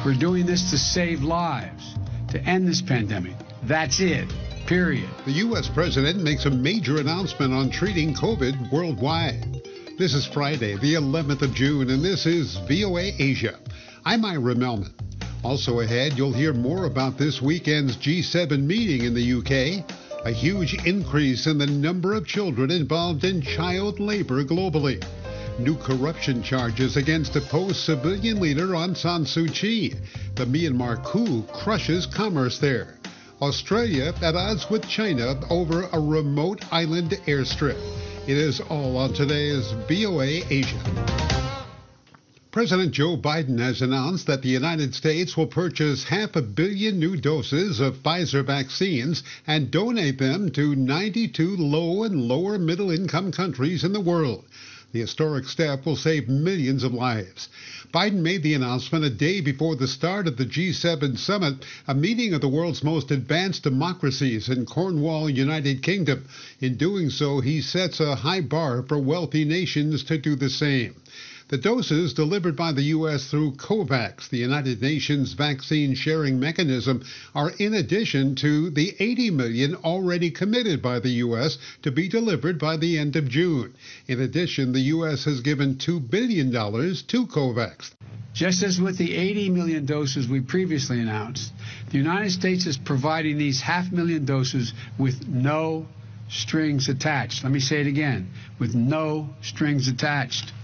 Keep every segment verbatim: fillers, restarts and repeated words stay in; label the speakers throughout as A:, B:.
A: We're doing this to save lives, to end this pandemic. That's it, period.
B: The U S president makes a major announcement on treating COVID worldwide. This is Friday, the eleventh of June, and this is V O A Asia. I'm Ira Melman. Also ahead, you'll hear more about this weekend's G seven meeting in the U K, a huge increase in the number of children involved in child labor globally, new corruption charges against opposed civilian leader Aung San Suu Kyi, the Myanmar coup crushes commerce there, Australia at odds with China over a remote island airstrip. It is all on today's V O A Asia. President Joe Biden has announced that the United States will purchase half a billion new doses of Pfizer vaccines and donate them to ninety-two low and lower middle income countries in the world. The historic step will save millions of lives. Biden made the announcement a day before the start of the G seven summit, a meeting of the world's most advanced democracies in Cornwall, United Kingdom. In doing so, he sets a high bar for wealthy nations to do the same. The doses delivered by the U S through COVAX, the United Nations vaccine sharing mechanism, are in addition to the eighty million already committed by the U S to be delivered by the end of June. In addition, the U S has given two billion dollars to COVAX.
A: Just as with the eighty million doses we previously announced, the United States is providing these half million doses with no strings attached. Let me say it again, with no strings attached.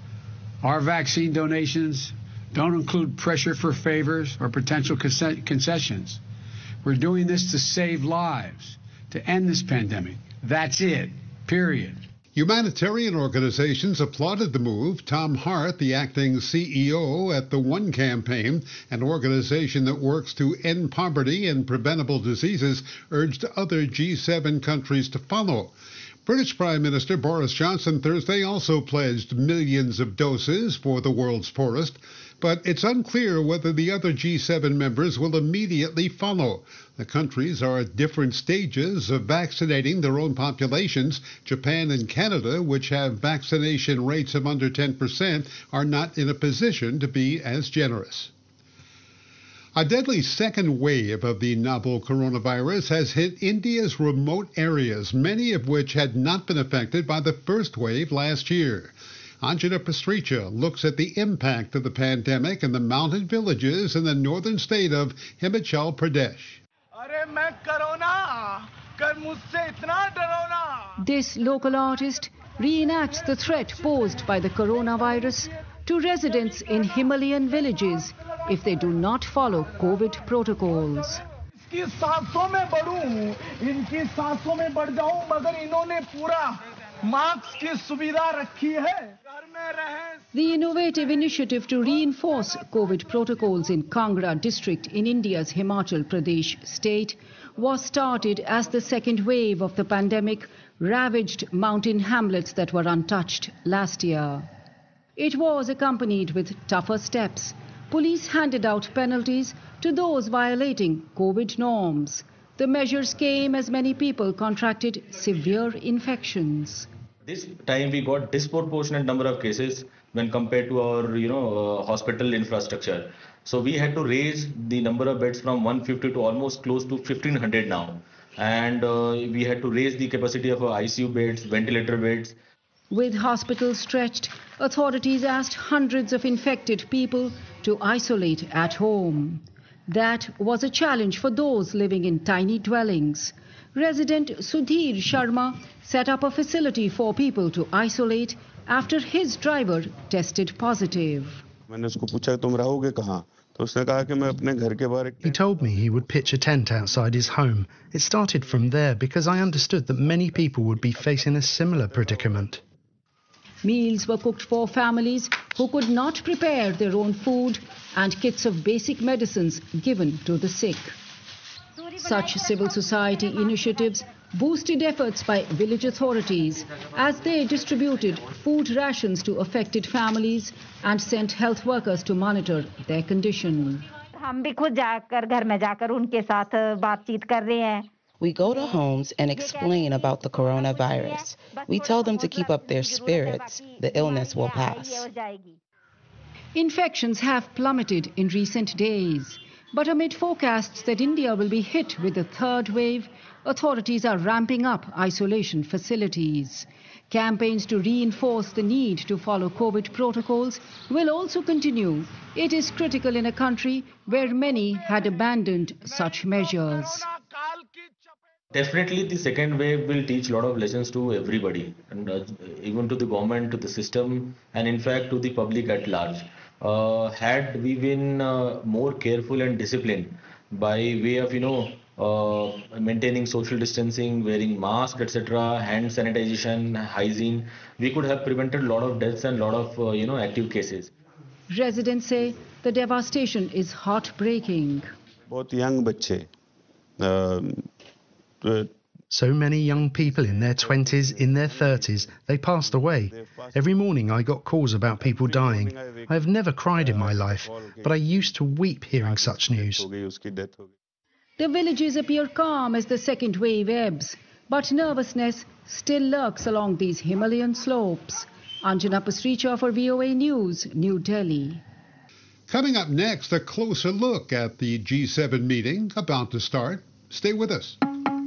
A: Our vaccine donations don't include pressure for favors or potential concessions. We're doing this to save lives, to end this pandemic. That's it, period.
B: Humanitarian organizations applauded the move. Tom Hart, the acting C E O at the One Campaign, an organization that works to end poverty and preventable diseases, urged other G seven countries to follow. British Prime Minister Boris Johnson Thursday also pledged millions of doses for the world's poorest, but it's unclear whether the other G seven members will immediately follow. The countries are at different stages of vaccinating their own populations. Japan and Canada, which have vaccination rates of under ten percent, are not in a position to be as generous. A deadly second wave of the novel coronavirus has hit India's remote areas, many of which had not been affected by the first wave last year. Anjana Pastricha looks at the impact of the pandemic in the mountain villages in the northern state of Himachal Pradesh.
C: This local artist reenacts the threat posed by the coronavirus to residents in Himalayan villages if they do not follow COVID protocols. The innovative initiative to reinforce COVID protocols in Kangra district in India's Himachal Pradesh state was started as the second wave of the pandemic ravaged mountain hamlets that were untouched last year. It was accompanied with tougher steps. Police handed out penalties to those violating COVID norms. The measures came as many people contracted severe infections.
D: This time we got disproportionate number of cases when compared to our, you know, uh, hospital infrastructure. So we had to raise the number of beds from one hundred fifty to almost close to fifteen hundred now. And uh, we had to raise the capacity of our I C U beds, ventilator beds.
C: With hospitals stretched, authorities asked hundreds of infected people to isolate at home. That was a challenge for those living in tiny dwellings. Resident Sudhir Sharma set up a facility for people to isolate after his driver tested positive.
E: He told me he would pitch a tent outside his home. It started from there because I understood that many people would be facing a similar predicament.
C: Meals were cooked for families who could not prepare their own food and kits of basic medicines given to the sick. Such civil society initiatives boosted efforts by village authorities as they distributed food rations to affected families and sent health workers to monitor their condition.
F: We go to homes and explain about the coronavirus. We tell them to keep up their spirits. The illness will pass.
C: Infections have plummeted in recent days. But amid forecasts that India will be hit with a third wave, authorities are ramping up isolation facilities. Campaigns to reinforce the need to follow COVID protocols will also continue. It is critical in a country where many had abandoned such measures.
D: Definitely, the second wave will teach a lot of lessons to everybody, and uh, even to the government, to the system, and in fact to the public at large. Uh, had we been uh, more careful and disciplined by way of, you know, uh, maintaining social distancing, wearing masks, et cetera, hand sanitization, hygiene, we could have prevented a lot of deaths and a lot of, uh, you know, active cases.
C: Residents say the devastation is heartbreaking.
G: बहुत young बच्चे uh,
E: So many young people in their twenties, in their thirties, they passed away. Every morning I got calls about people dying. I have never cried in my life, but I used to weep hearing such news.
C: The villages appear calm as the second wave ebbs, but nervousness still lurks along these Himalayan slopes. Anjana Pasricha for V O A News, New Delhi.
B: Coming up next, a closer look at the G seven meeting about to start. Stay with us.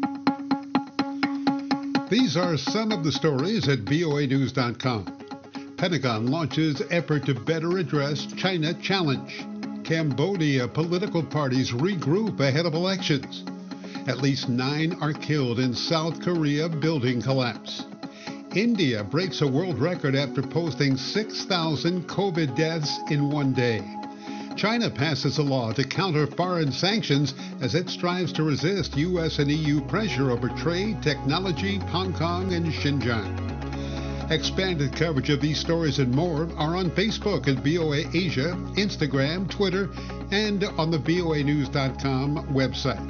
B: These are some of the stories at V O A news dot com. Pentagon launches effort to better address China challenge. Cambodia political parties regroup ahead of elections. At least nine are killed in South Korea building collapse. India breaks a world record after posting six thousand COVID deaths in one day. China passes a law to counter foreign sanctions as it strives to resist U S and E U pressure over trade, technology, Hong Kong, and Xinjiang. Expanded coverage of these stories and more are on Facebook at V O A Asia, Instagram, Twitter, and on the V O A news dot com website.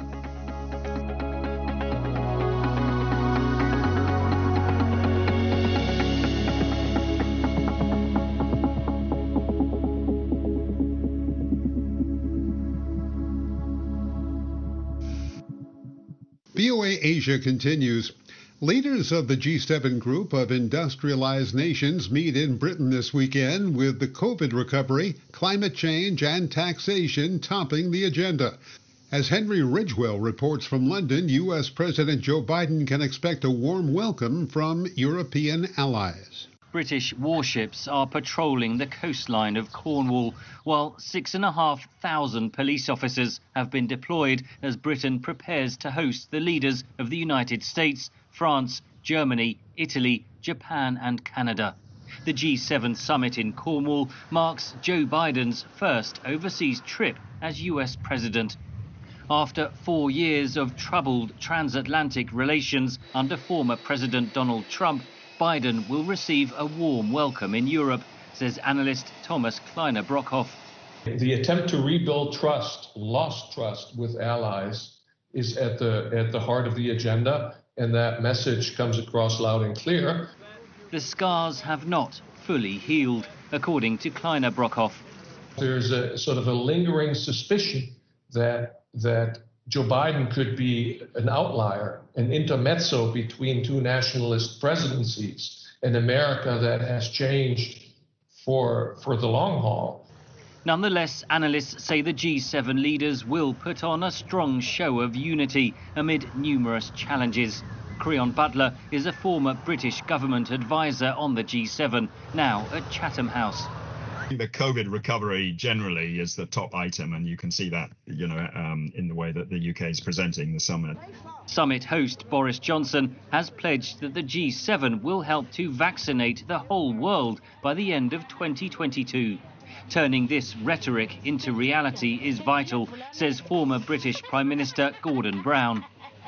B: V O A Asia continues. Leaders of the G seven group of industrialized nations meet in Britain this weekend with the COVID recovery, climate change, and taxation topping the agenda. As Henry Ridgewell reports from London, U S President Joe Biden can expect a warm welcome from European allies.
H: British warships are patrolling the coastline of Cornwall, while six and a half thousand police officers have been deployed as Britain prepares to host the leaders of the United States, France, Germany, Italy, Japan and Canada. The G seven summit in Cornwall marks Joe Biden's first overseas trip as U S president. After four years of troubled transatlantic relations under former President Donald Trump, Biden will receive a warm welcome in Europe, says analyst Thomas Kleiner-Brockhoff.
I: The attempt to rebuild trust, lost trust with allies, is at the at the heart of the agenda, and that message comes across loud and clear.
H: The scars have not fully healed, according to Kleiner-Brockhoff.
I: There's a sort of a lingering suspicion that that Joe Biden could be an outlier, an intermezzo between two nationalist presidencies, an America that has changed for, for the long haul.
H: Nonetheless, analysts say the G seven leaders will put on a strong show of unity amid numerous challenges. Creon Butler is a former British government advisor on the G seven, now at Chatham House.
J: The COVID recovery generally is the top item, and you can see that, you know, um, in the way that the U K is presenting the summit.
H: Summit host Boris Johnson has pledged that the G seven will help to vaccinate the whole world by the end of twenty twenty-two. Turning this rhetoric into reality is vital, says former British Prime Minister Gordon Brown.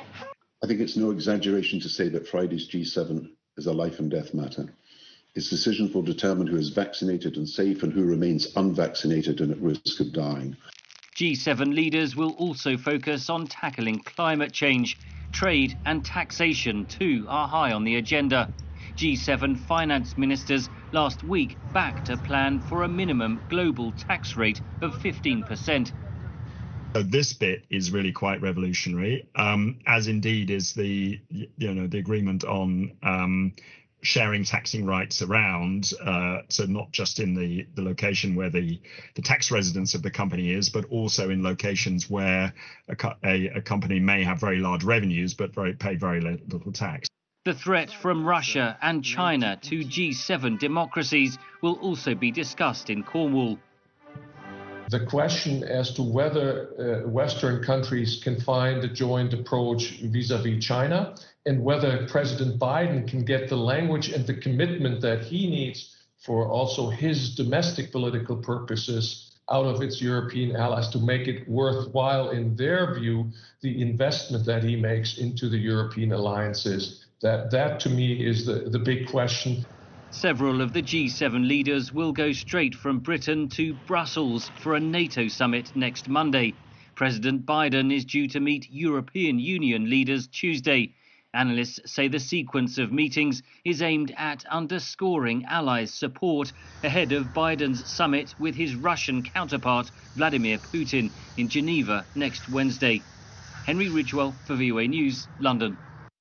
K: I think it's no exaggeration to say that Friday's G seven is a life and death matter. Its decisions will determine who is vaccinated and safe and who remains unvaccinated and at risk of dying.
H: G seven leaders will also focus on tackling climate change. Trade and taxation, too, are high on the agenda. G seven finance ministers last week backed a plan for a minimum global tax rate of fifteen percent.
J: So this bit is really quite revolutionary, um, as indeed is the, you know, the agreement on um, sharing taxing rights around, uh, so not just in the, the location where the, the tax residence of the company is, but also in locations where a, a, a company may have very large revenues but very, pay very little tax.
H: The threat from Russia and China to G seven democracies will also be discussed in Cornwall.
I: The question as to whether uh, Western countries can find a joint approach vis-à-vis China, and whether President Biden can get the language and the commitment that he needs for also his domestic political purposes out of its European allies to make it worthwhile, in their view, the investment that he makes into the European alliances. That, that to me is the, the big question.
H: Several of the G seven leaders will go straight from Britain to Brussels for a NATO summit next Monday. President Biden is due to meet European Union leaders Tuesday. Analysts say the sequence of meetings is aimed at underscoring allies' support ahead of Biden's summit with his Russian counterpart, Vladimir Putin, in Geneva next Wednesday. Henry Ridgewell for V O A News, London.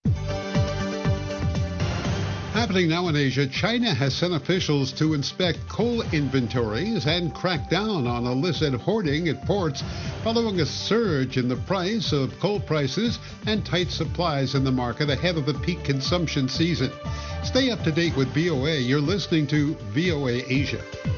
B: Happening now in Asia, China has sent officials to inspect coal inventories and crack down on illicit hoarding at ports following a surge in the price of coal prices and tight supplies in the market ahead of the peak consumption season. Stay up to date with V O A. You're listening to V O A Asia.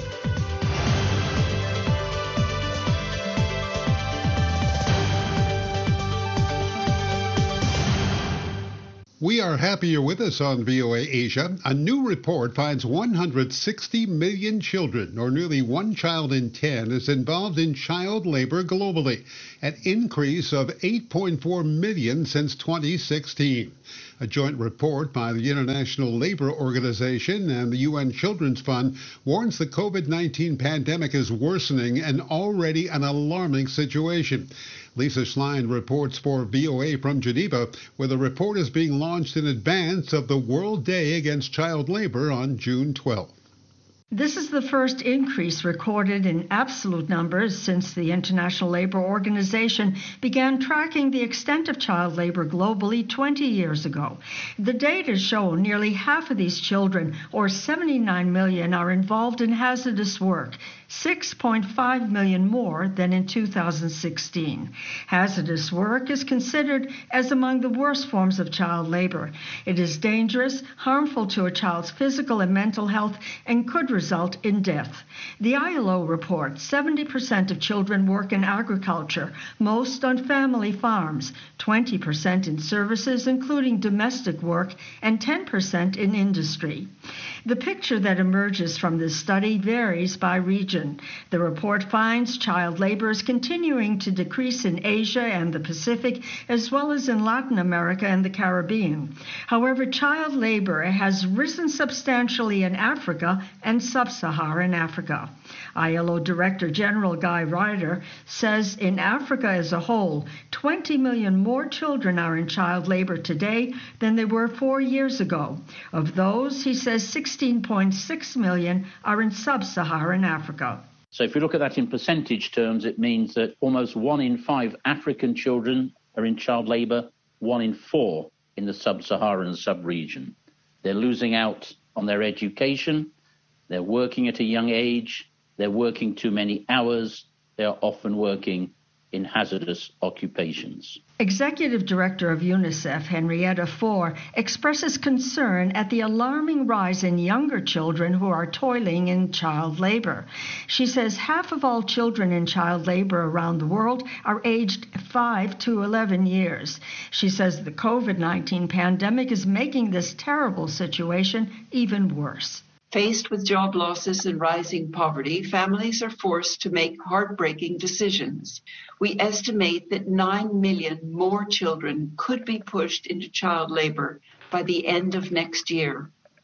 B: We are happy you're with us on V O A Asia. A new report finds one hundred sixty million children, or nearly one child in ten, is involved in child labor globally, an increase of eight point four million since twenty sixteen. A joint report by the International Labour Organization and the U N Children's Fund warns the COVID nineteen pandemic is worsening an already an alarming situation. Lisa Schlein reports for V O A from Geneva, where the report is being launched in advance of the World Day Against Child Labor on June twelfth.
G: This is the first increase recorded in absolute numbers since the International Labour Organization began tracking the extent of child labor globally twenty years ago. The data show nearly half of these children, or seventy-nine million, are involved in hazardous work, six point five million more than in two thousand sixteen. Hazardous work is considered as among the worst forms of child labor. It is dangerous, harmful to a child's physical and mental health, and could result in death. The I L O reports seventy percent of children work in agriculture, most on family farms, twenty percent in services, including domestic work, and ten percent in industry. The picture that emerges from this study varies by region. The report finds child labor is continuing to decrease in Asia and the Pacific, as well as in Latin America and the Caribbean. However, child labor has risen substantially in Africa and sub-Saharan Africa. I L O Director General Guy Ryder says in Africa as a whole, twenty million more children are in child labor today than they were four years ago. Of those, he says sixteen point six million are in sub-Saharan Africa.
L: So if we look at that in percentage terms, it means that almost one in five African children are in child labor, one in four in the sub-Saharan sub-region. They're losing out on their education. They're working at a young age, they're working too many hours, they are often working in hazardous occupations.
G: Executive Director of UNICEF, Henrietta Fore, expresses concern at the alarming rise in younger children who are toiling in child labor. She says half of all children in child labor around the world are aged five to eleven years. She says the COVID nineteen pandemic is making this terrible situation even worse.
M: Faced with job losses and rising poverty, families are forced to make heartbreaking decisions. We estimate that nine million more children could be pushed into child labor by the end of next year.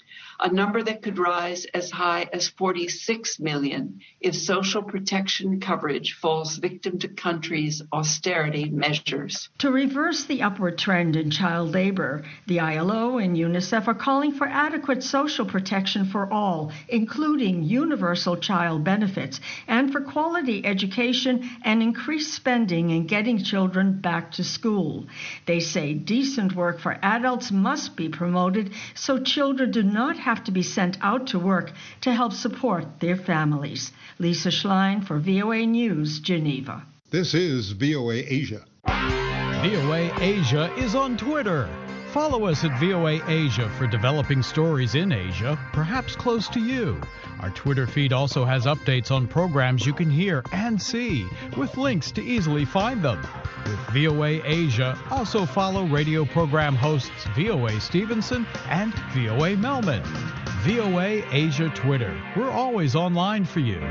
M: a number that could rise as high as forty-six million if social protection coverage falls victim to countries' austerity measures.
G: To reverse the upward trend in child labor, the I L O and UNICEF are calling for adequate social protection for all, including universal child benefits, and for quality education and increased spending in getting children back to school. They say decent work for adults must be promoted so children do not have to be sent out to work to help support their families. Lisa Schlein for V O A News, Geneva.
B: This is V O A Asia.
N: V O A Asia is on Twitter. Follow us at V O A Asia for developing stories in Asia, perhaps close to you. Our Twitter feed also has updates on programs you can hear and see, with links to easily find them. With V O A Asia, also follow radio program hosts V O A Stevenson and V O A Melman. V O A Asia Twitter. We're always online for you.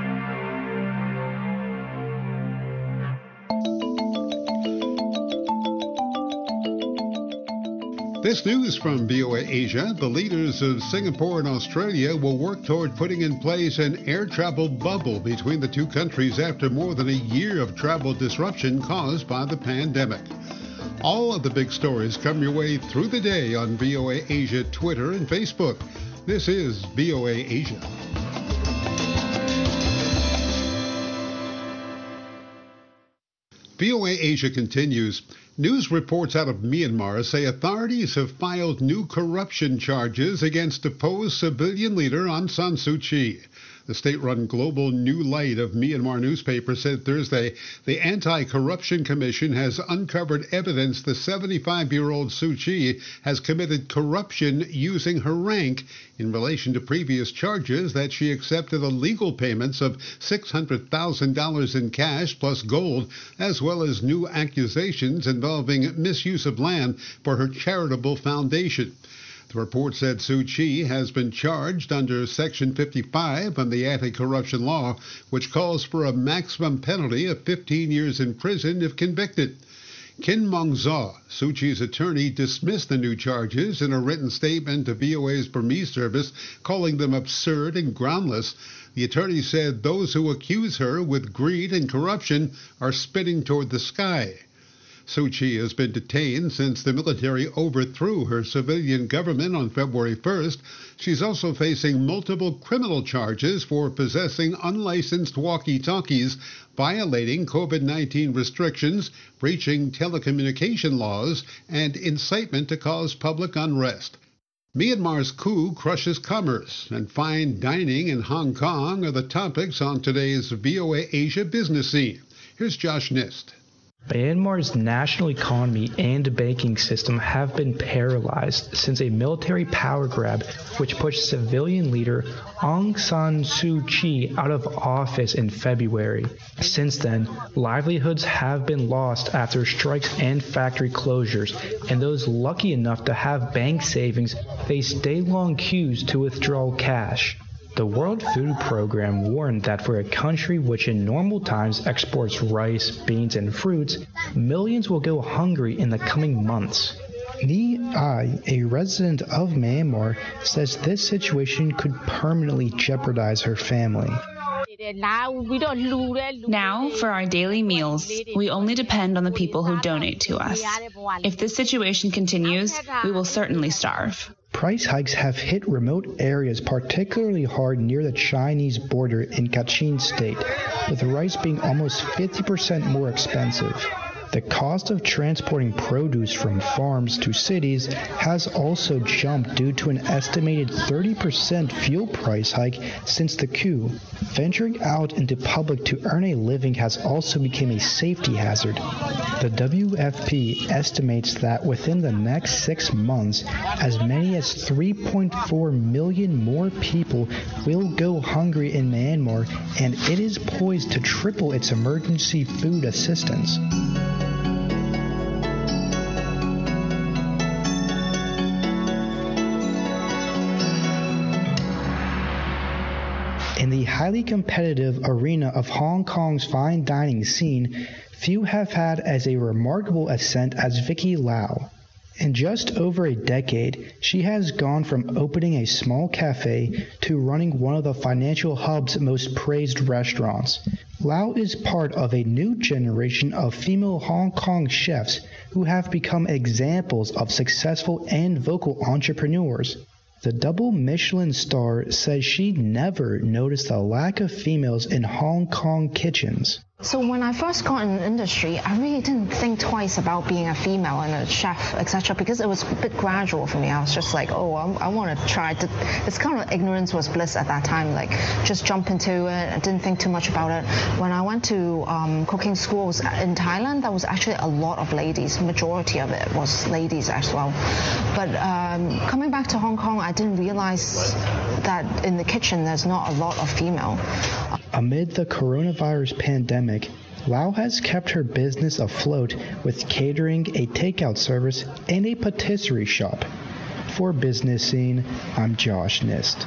B: This news from V O A Asia: the leaders of Singapore and Australia will work toward putting in place an air travel bubble between the two countries after more than a year of travel disruption caused by the pandemic. All of the big stories come your way through the day on V O A Asia Twitter and Facebook. This is V O A Asia. V O A Asia continues. News reports out of Myanmar say authorities have filed new corruption charges against deposed civilian leader Aung San Suu Kyi. The state-run Global New Light of Myanmar newspaper said Thursday the Anti-Corruption Commission has uncovered evidence the seventy-five-year-old Suu Kyi has committed corruption using her rank in relation to previous charges that she accepted illegal payments of six hundred thousand dollars in cash plus gold, as well as new accusations involving misuse of land for her charitable foundation. The report said Suu Kyi has been charged under Section fifty-five of the anti-corruption law, which calls for a maximum penalty of fifteen years in prison if convicted. Kin Mong Zaw, Suu Kyi's attorney, dismissed the new charges in a written statement to V O A's Burmese service, calling them absurd and groundless. The attorney said those who accuse her with greed and corruption are spitting toward the sky. Suu Kyi has been detained since the military overthrew her civilian government on February first. She's also facing multiple criminal charges for possessing unlicensed walkie-talkies, violating COVID nineteen restrictions, breaching telecommunication laws, and incitement to cause public unrest. Myanmar's coup crushes commerce, and fine dining in Hong Kong are the topics on today's V O A Asia business scene. Here's Josh Nist.
O: Myanmar's national economy and banking system have been paralyzed since a military power grab which pushed civilian leader Aung San Suu Kyi out of office in February. Since then, livelihoods have been lost after strikes and factory closures, and those lucky enough to have bank savings face day-long queues to withdraw cash. The World Food Program warned that for a country which in normal times exports rice, beans, and fruits, millions will go hungry in the coming months. Ni Ai, a resident of Myanmar, says this situation could permanently jeopardize her family.
P: Now, for our daily meals, we only depend on the people who donate to us. If this situation continues, we will certainly starve.
O: Price hikes have hit remote areas particularly hard near the Chinese border in Kachin State, with rice being almost fifty percent more expensive. The cost of transporting produce from farms to cities has also jumped due to an estimated thirty percent fuel price hike since the coup. Venturing out into public to earn a living has also become a safety hazard. The W F P estimates that within the next six months, as many as three point four million more people will go hungry in Myanmar, and it is poised to triple its emergency food assistance. In the highly competitive arena of Hong Kong's fine dining scene, few have had as a remarkable ascent as Vicky Lau. In just over a decade, she has gone from opening a small cafe to running one of the financial hub's most praised restaurants. Lau is part of a new generation of female Hong Kong chefs who have become examples of successful and vocal entrepreneurs. The double Michelin star says she never noticed the lack of females in Hong Kong kitchens.
Q: So when I first got in the industry, I really didn't think twice about being a female and a chef, et cetera, because it was a bit gradual for me. I was just like, oh, I, I want to try. To, it's kind of ignorance was bliss at that time, like just jump into it. I didn't think too much about it. When I went to um, cooking schools in Thailand, there was actually a lot of ladies. Majority of it was ladies as well. But um, coming back to Hong Kong, I didn't realize that in the kitchen there's not a lot of female.
O: Amid the coronavirus pandemic, Lau has kept her business afloat with catering, a takeout service, and a patisserie shop. For Business Scene, I'm Josh Nist.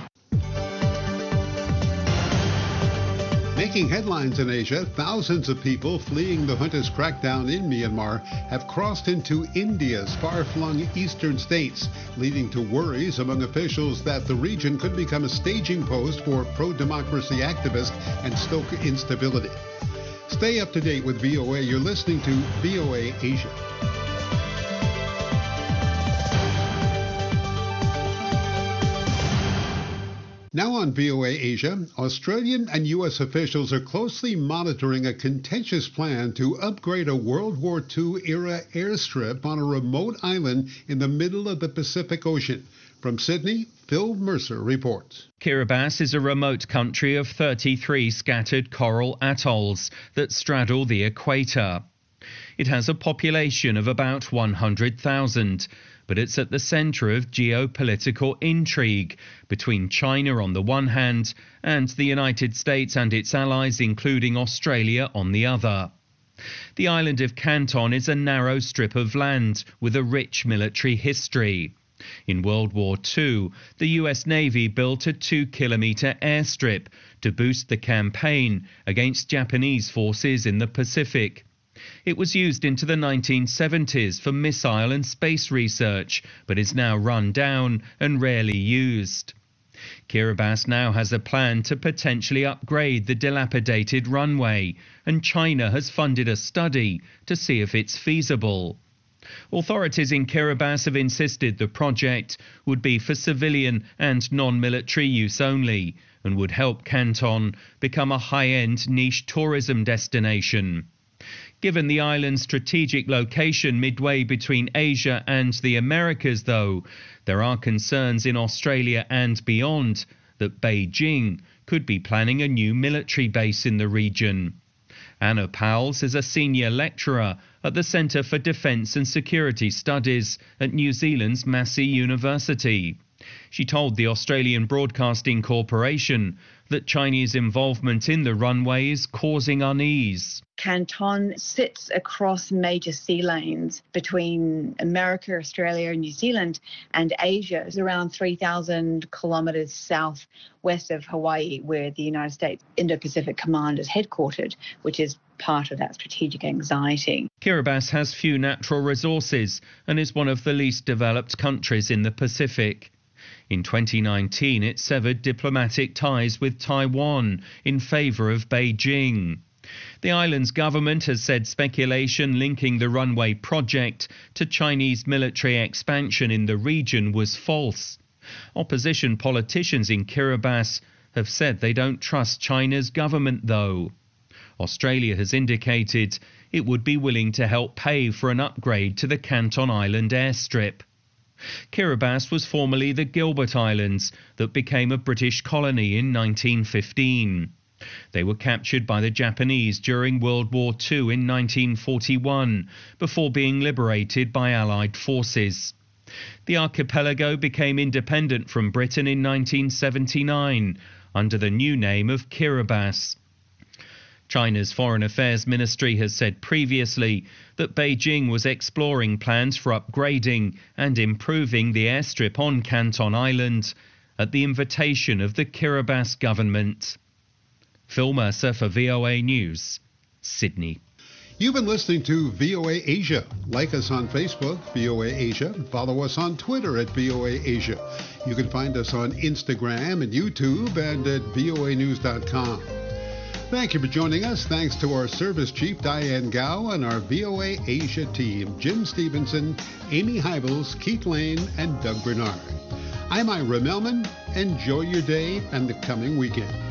B: Making headlines in Asia, thousands of people fleeing the junta's crackdown in Myanmar have crossed into India's far-flung eastern states, leading to worries among officials that the region could become a staging post for pro-democracy activists and stoke instability. Stay up to date with V O A. You're listening to V O A Asia. Now on V O A Asia, Australian and U S officials are closely monitoring a contentious plan to upgrade a World War Two-era airstrip on a remote island in the middle of the Pacific Ocean. From Sydney, Phil Mercer reports.
R: Kiribati is a remote country of thirty-three scattered coral atolls that straddle the equator. It has a population of about one hundred thousand. But it's at the centre of geopolitical intrigue between China on the one hand and the United States and its allies, including Australia, on the other. The island of Canton is a narrow strip of land with a rich military history. In World War Two, the U S Navy built a two-kilometre airstrip to boost the campaign against Japanese forces in the Pacific. It was used into the nineteen seventies for missile and space research, but is now run down and rarely used. Kiribati now has a plan to potentially upgrade the dilapidated runway, and China has funded a study to see if it's feasible. Authorities in Kiribati have insisted the project would be for civilian and non-military use only, and would help Canton become a high-end niche tourism destination. Given the island's strategic location midway between Asia and the Americas, though, there are concerns in Australia and beyond that Beijing could be planning a new military base in the region. Anna Powles is a senior lecturer at the Centre for Defence and Security Studies at New Zealand's Massey University. She told the Australian Broadcasting Corporation that Chinese involvement in the runway is causing unease.
S: Canton sits across major sea lanes between America, Australia, and New Zealand, and Asia. It's around three thousand kilometres south west of Hawaii, where the United States Indo-Pacific Command is headquartered, which is part of that strategic anxiety.
R: Kiribati has few natural resources and is one of the least developed countries in the Pacific. In twenty nineteen, it severed diplomatic ties with Taiwan in favour of Beijing. The island's government has said speculation linking the runway project to Chinese military expansion in the region was false. Opposition politicians in Kiribati have said they don't trust China's government, though. Australia has indicated it would be willing to help pay for an upgrade to the Canton Island airstrip. Kiribati was formerly the Gilbert Islands that became a British colony in nineteen fifteen. They were captured by the Japanese during World War Two in nineteen forty-one, before being liberated by Allied forces. The archipelago became independent from Britain in nineteen seventy-nine, under the new name of Kiribati. China's Foreign Affairs Ministry has said previously that Beijing was exploring plans for upgrading and improving the airstrip on Canton Island at the invitation of the Kiribati government. Phil Mercer for V O A News, Sydney.
B: You've been listening to V O A Asia. Like us on Facebook, V O A Asia. Follow us on Twitter at V O A Asia. You can find us on Instagram and YouTube and at V O A news dot com. Thank you for joining us. Thanks to our service chief, Diane Gao, and our V O A Asia team, Jim Stevenson, Amy Hybels, Keith Lane, and Doug Bernard. I'm Ira Melman. Enjoy your day and the coming weekend.